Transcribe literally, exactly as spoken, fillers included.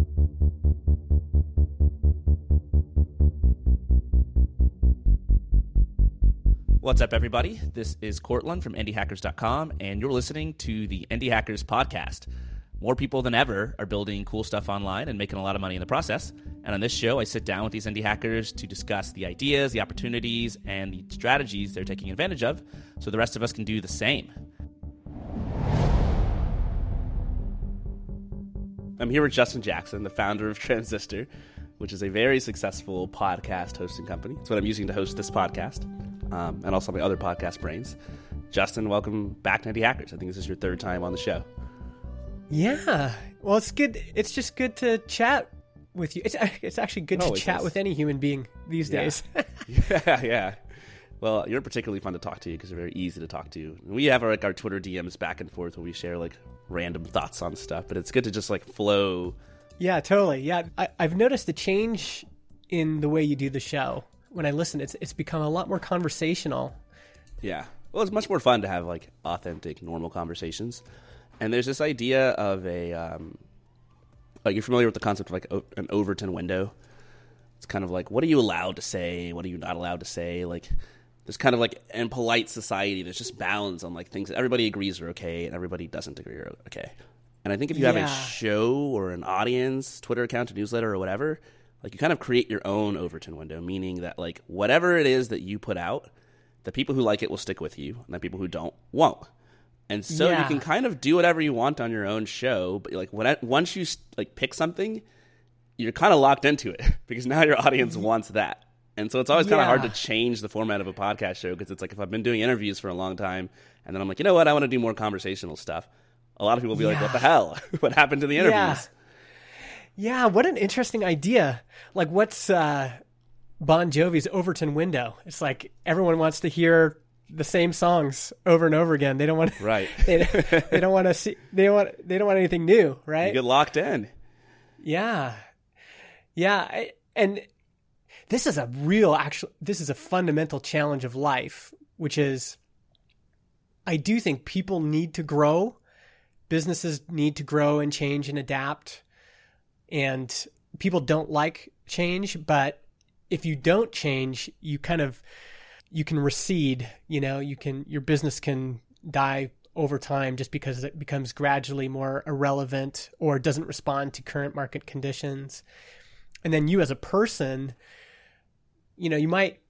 What's up, everybody? This is Cortland from indie hackers dot com, and you're listening to the Indie Hackers podcast. More people than ever are building cool stuff online and making a lot of money in the process. And on this show, I sit down with these indie hackers to discuss the ideas, the opportunities, and the strategies they're taking advantage of so the rest of us can do the same. I'm here with Justin Jackson, the founder of Transistor, which is a very successful podcast hosting company. It's what I'm using to host this podcast. Um, and also my other podcast, Brains. Justin, welcome back to Indie Hackers. I think this is your third time on the show. Yeah. Well, it's good. It's just good to chat with you. It's it's actually good to chat is. with any human being these yeah. days. yeah, yeah. Well, you're particularly fun to talk to because you're very easy to talk to. We have our, like our Twitter D Ms back and forth where we share like random thoughts on stuff, but it's good to just like flow. Yeah, totally. Yeah, I, I've noticed a change in the way you do the show. When I listen, it's it's become a lot more conversational. Yeah. Well, it's much more fun to have like authentic, normal conversations. And there's this idea of a, um, like you're familiar with the concept of like o- an Overton window. It's kind of like, what are you allowed to say? What are you not allowed to say? Like there's kind of like, in polite society, there's just bounds on like things that everybody agrees are okay and everybody doesn't agree are okay. And I think if you have yeah. a show or an audience, Twitter account, a newsletter or whatever, like you kind of create your own Overton window, meaning that like whatever it is that you put out, the people who like it will stick with you, and the people who don't won't. And so yeah. you can kind of do whatever you want on your own show, but like when, once you like pick something, you're kind of locked into it because now your audience wants that. And so it's always kind of yeah. hard to change the format of a podcast show because it's like if I've been doing interviews for a long time and then I'm like, you know what, I want to do more conversational stuff. A lot of people will be yeah. like, what the hell? What happened to the interviews? Yeah. Yeah, what an interesting idea. Like, what's uh, Bon Jovi's Overton window? It's like everyone wants to hear the same songs over and over again. They don't want to, right. they, they don't want to see. They don't want. They don't want anything new, right? You get locked in. Yeah, yeah, I, and this is a real, actual. This is a fundamental challenge of life, which is, I do think people need to grow, businesses need to grow and change and adapt. And people don't like change, but if you don't change, you kind of, you can recede, you know, you can, your business can die over time just because it becomes gradually more irrelevant or doesn't respond to current market conditions. And then you as a person, you know, you might,